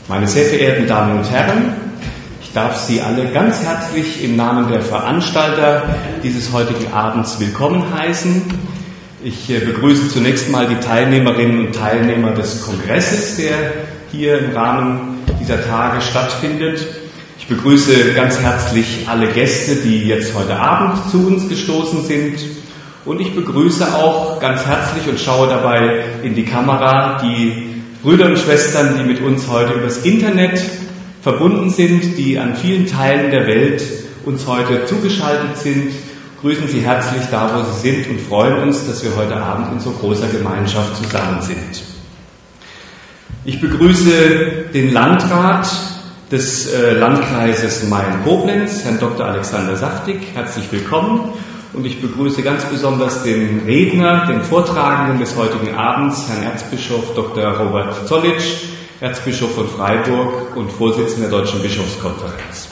Meine sehr verehrten Damen und Herren, ich darf Sie alle ganz herzlich im Namen der Veranstalter dieses heutigen Abends willkommen heißen. Ich begrüße zunächst mal die Teilnehmerinnen und Teilnehmer des Kongresses, der hier im Rahmen dieser Tage stattfindet. Ich begrüße ganz herzlich alle Gäste, die jetzt heute Abend zu uns gestoßen sind. Und ich begrüße auch ganz herzlich und schaue dabei in die Kamera die Brüder und Schwestern, die mit uns heute übers Internet verbunden sind, die an vielen Teilen der Welt uns heute zugeschaltet sind. Grüßen Sie herzlich da, wo Sie sind und freuen uns, dass wir heute Abend in so großer Gemeinschaft zusammen sind. Ich begrüße den Landrat des Landkreises Mayen-Koblenz, Herrn Dr. Alexander Sachtig. Herzlich willkommen. Und ich begrüße ganz besonders den Redner, den Vortragenden des heutigen Abends, Herrn Erzbischof Dr. Robert Zollitsch, Erzbischof von Freiburg und Vorsitzender der Deutschen Bischofskonferenz.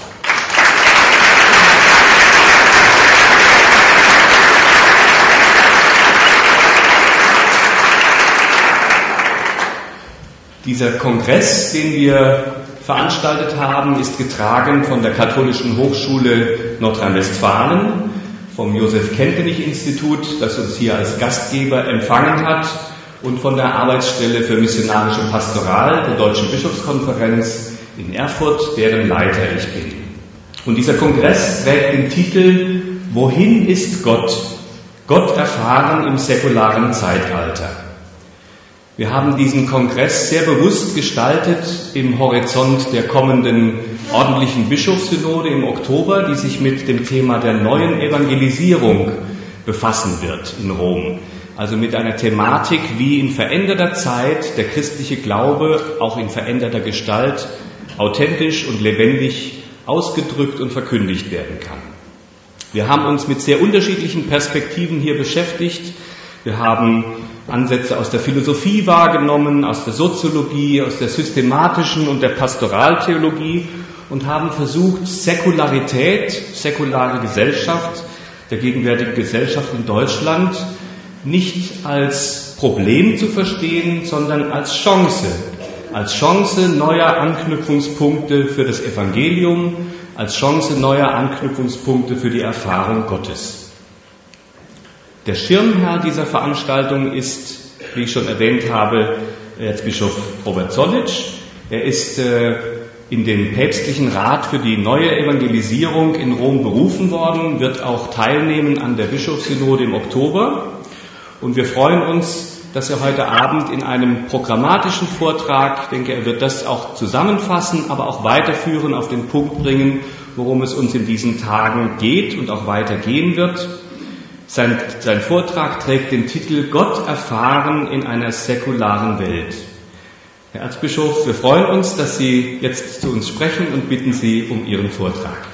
Dieser Kongress, den wir veranstaltet haben, ist getragen von der Katholischen Hochschule Nordrhein-Westfalen, vom Josef-Kentenich-Institut, das uns hier als Gastgeber empfangen hat, und von der Arbeitsstelle für missionarische Pastoral der Deutschen Bischofskonferenz in Erfurt, deren Leiter ich bin. Und dieser Kongress trägt den Titel »Wohin ist Gott? Gott erfahren im säkularen Zeitalter«. Wir haben diesen Kongress sehr bewusst gestaltet im Horizont der kommenden ordentlichen Bischofssynode im Oktober, die sich mit dem Thema der neuen Evangelisierung befassen wird in Rom. Also mit einer Thematik, wie in veränderter Zeit der christliche Glaube auch in veränderter Gestalt authentisch und lebendig ausgedrückt und verkündigt werden kann. Wir haben uns mit sehr unterschiedlichen Perspektiven hier beschäftigt. Wir haben Ansätze aus der Philosophie wahrgenommen, aus der Soziologie, aus der systematischen und der Pastoraltheologie und haben versucht, Säkularität, säkulare Gesellschaft, der gegenwärtigen Gesellschaft in Deutschland nicht als Problem zu verstehen, sondern als Chance neuer Anknüpfungspunkte für das Evangelium, als Chance neuer Anknüpfungspunkte für die Erfahrung Gottes. Der Schirmherr dieser Veranstaltung ist, wie ich schon erwähnt habe, Erzbischof Robert Zollitsch. Er ist in den päpstlichen Rat für die neue Evangelisierung in Rom berufen worden, wird auch teilnehmen an der Bischofssynode im Oktober. Und wir freuen uns, dass er heute Abend in einem programmatischen Vortrag, ich denke, er wird das auch zusammenfassen, aber auch weiterführen, auf den Punkt bringen, worum es uns in diesen Tagen geht und auch weitergehen wird. Sein Vortrag trägt den Titel »Gott erfahren in einer säkularen Welt«. Herr Erzbischof, wir freuen uns, dass Sie jetzt zu uns sprechen und bitten Sie um Ihren Vortrag.